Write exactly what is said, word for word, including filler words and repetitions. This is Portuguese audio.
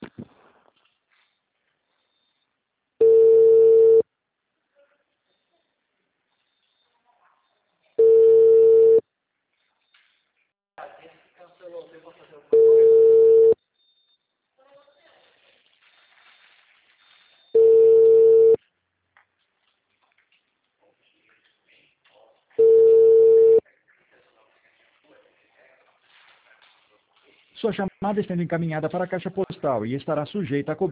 Sua chamada está sendo encaminhada para a caixa postal e estará sujeita a cobrança.